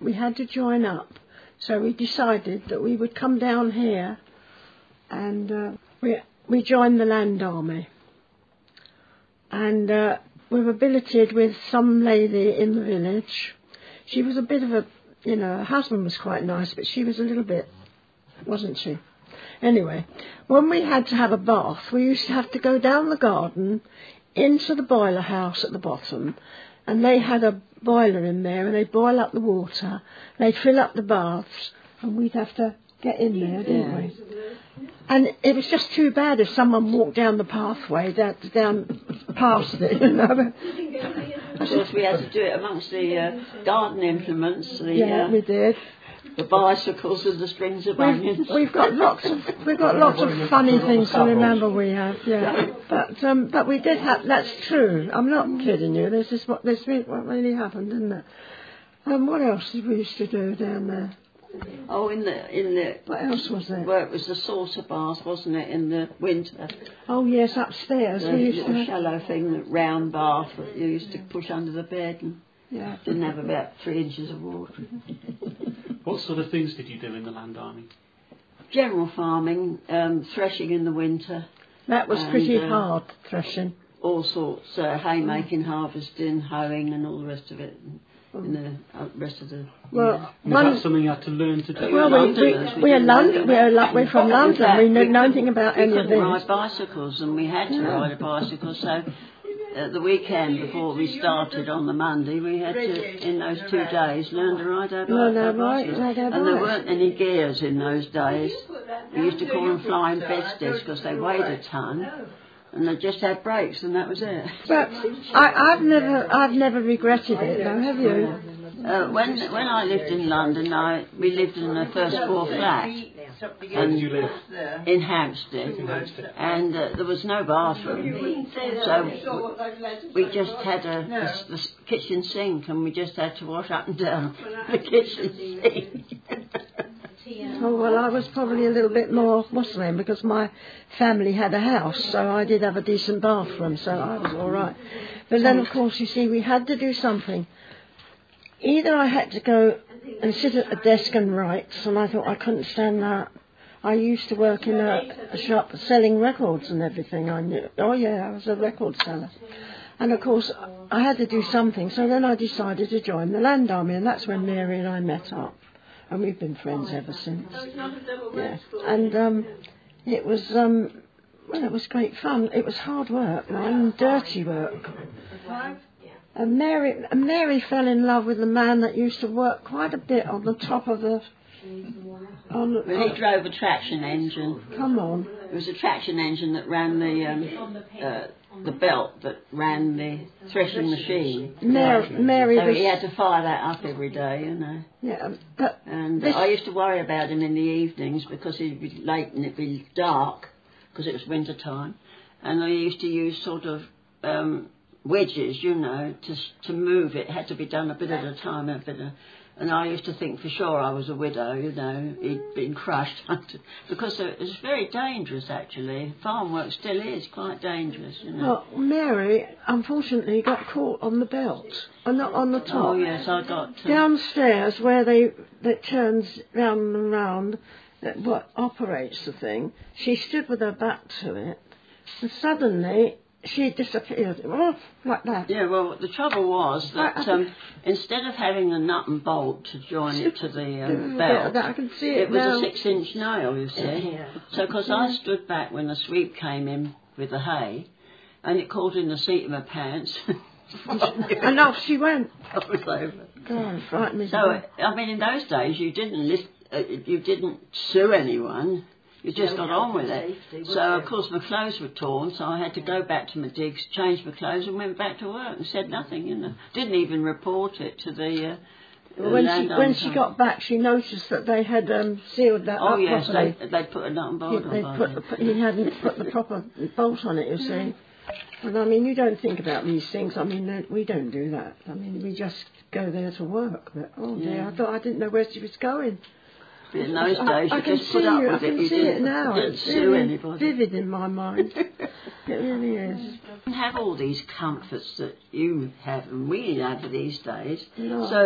we had to join up. So we decided that we would come down here, and we joined the Land Army. And we were billeted with some lady in the village. She was a bit of a, her husband was quite nice, but she was a little bit, wasn't she? Anyway, when we had to have a bath, we used to have to go down the garden into the boiler house at the bottom, and they had a boiler in there, and they'd boil up the water, they'd fill up the baths, and we'd have to get in there, didn't we? And it was just too bad if someone walked down the pathway, down past it, Of course, we had to do it amongst the garden implements. We did. The bicycles and the strings of onions. We've got lots of funny things to remember. We have, but we did have. That's true. I'm not kidding you. This is what really happened, didn't it? What else did we used to do down there? Oh, in the what else was there? Well, it was the saucer bath, wasn't it? In the winter. Oh yes, upstairs. The little shallow thing, the round bath that you used to push under the bed, and didn't have about 3 inches of water. What sort of things did you do in the Land Army? General farming, threshing in the winter. That was pretty hard, threshing. All sorts, haymaking, harvesting, hoeing, and all the rest of it. In the rest of the. Well, was that something you had to learn to do? Well, we're from London. We know nothing about any of this. We couldn't ride bicycles, and we had to ride a bicycle. So, the weekend before we started on the Monday, we had to, in those 2 days, learn to ride our bicycles. And there weren't any gears in those days. We used to call them flying bedsteads because they weighed a ton. And they just had brakes, and that was it. But I've never regretted it, though, have you? When I lived in London, we lived in a first floor flat. Where did you live? In Hampstead. And there was no bathroom, so we just had a kitchen sink, and we just had to wash up and down the kitchen sink. Oh, well, I was probably a little bit more Muslim because my family had a house, so I did have a decent bathroom, so I was all right. But then, of course, you see, we had to do something. Either I had to go and sit at a desk and write, and I thought I couldn't stand that. I used to work in a shop selling records and everything. I knew. Oh, yeah, I was a record seller. And, of course, I had to do something, so then I decided to join the Land Army, and that's when Mary and I met up. And we've been friends ever since. Yeah. And it was it was great fun. It was hard work, and dirty work. And Mary fell in love with a man that used to work quite a bit on the top of the. He drove a traction engine. Come on. It was a traction engine that ran the belt that ran the threshing machine. Mary so he had to fire that up every day, Yeah, and I used to worry about him in the evenings because he'd be late and it'd be dark because it was winter time, and I used to use sort of wedges, to move it. It had to be done a bit at a time, and I used to think for sure I was a widow, he'd been crushed. Because it was very dangerous, actually. Farm work still is quite dangerous, Well, Mary, unfortunately, got caught on the belt, not on the top. Oh, yes, I got... downstairs, where that turns round and round, what operates the thing, she stood with her back to it, and suddenly... she disappeared, like that. Yeah, well, the trouble was that instead of having a nut and bolt to join it to the belt, I can see it was now. a 6-inch nail, you see. So, because I stood back when the sweep came in with the hay, and it caught in the seat of my pants. And off she went. I was over. God, frightened me. So, I mean, in those days, you didn't sue anyone. You just got on with it. So, of course, my clothes were torn, so I had to go back to my digs, change my clothes, and went back to work and said nothing, Didn't even report it to the when she got back, she noticed that they had sealed that up yes, properly. they put a nut and bolt on. He hadn't put the proper bolt on it, you see. And I mean, you don't think about these things. I mean, we don't do that. I mean, we just go there to work. But, oh dear, I didn't know where she was going. In those days, you just put up with it. You didn't sue anybody. Vivid in my mind. It really is. You have all these comforts that you have and we have these days. No. So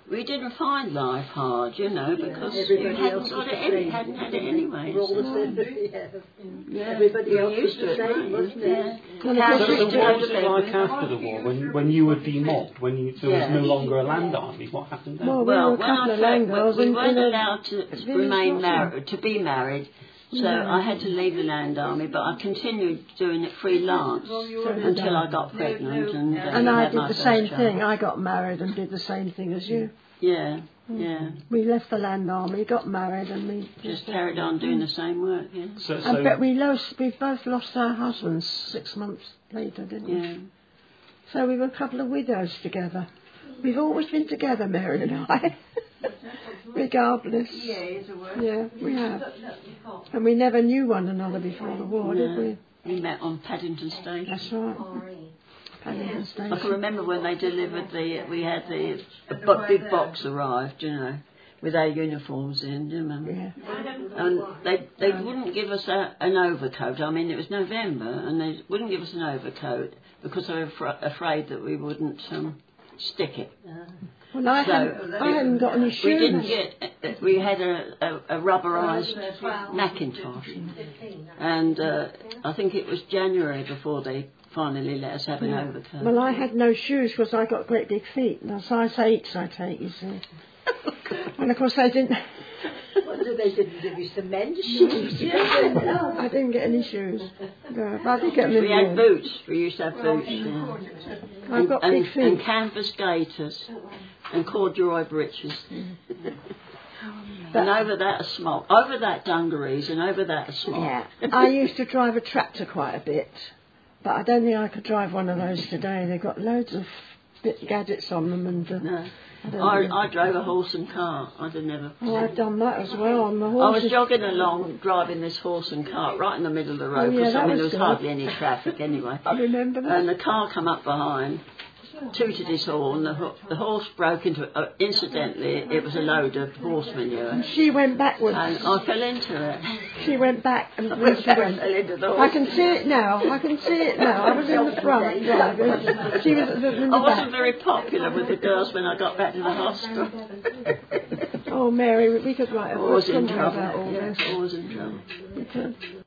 we didn't find life hard, you know, because Everybody we else hadn't was got the it, same. hadn't had it anyway. We're all the so- same. Yeah, Everybody we else was used to the it, same, wasn't it? yeah. Well, Cans So used what to go was to it bed like with- after the war, when you were demobbed, when there was no Yeah. longer a land army? What happened then? Well, we Well, were a when couple I of land girls we in weren't a allowed to village remain hospital. married, to be married, so I had to leave the land army. But I continued doing it freelance until I got pregnant And I had did my the first same child. thing. I got married and did the same thing as you. Yeah, yeah. We left the land army, got married, and we Just carried on doing the same work. Yeah, I bet we both lost our husbands 6 months later, didn't we? yeah. So we were a couple of widows together. We've always been together, Mary and I, regardless. Yeah, we have. And we never knew one another before the war, did we? We met on Paddington Station. That's right. Paddington I can Station. remember when they delivered we had the big box arrived, you know, with our uniforms in, do you remember? Yeah. And they wouldn't give us an overcoat. I mean, it was November, and they wouldn't give us an overcoat because they were afraid that we wouldn't stick it. Well, I hadn't got any shoes. We didn't get. We had a rubberised Macintosh, and I think it was January before they finally let us have an overcoat. Well, I had no shoes because I got great big feet. Now, size 8s I take, you see. And of course they didn't. Wonder they didn't give you some men's shoes. I didn't get any shoes. No, but I did get them in We the had end. boots. We used to have boots. Yeah. I've got big feet. And canvas gaiters and corduroy breeches. And over that a smock. Over that dungarees and over that a smock. Yeah. I used to drive a tractor quite a bit, but I don't think I could drive one of those today. They've got loads of gadgets on them and. No. I I drove a horse and cart. I'd have never. Oh, I've done that as well on the I horses. was jogging along, driving this horse and cart right in the middle of the road Oh, yeah, because that I mean was there was good. hardly any traffic anyway. I remember that. And the car come up behind, tooted his horn. The horse broke into. Incidentally, it was a load of horse manure, She went backwards. and I fell into it. She went back and I when she fell went. into the I horse. can see it now. I can see it now. I was in the front driving. She was in the I wasn't back. very popular with the girls when I got back to the hospital. Oh, Mary, we could write a book Always in somehow trouble. about all Yeah, this. always in trouble. We could.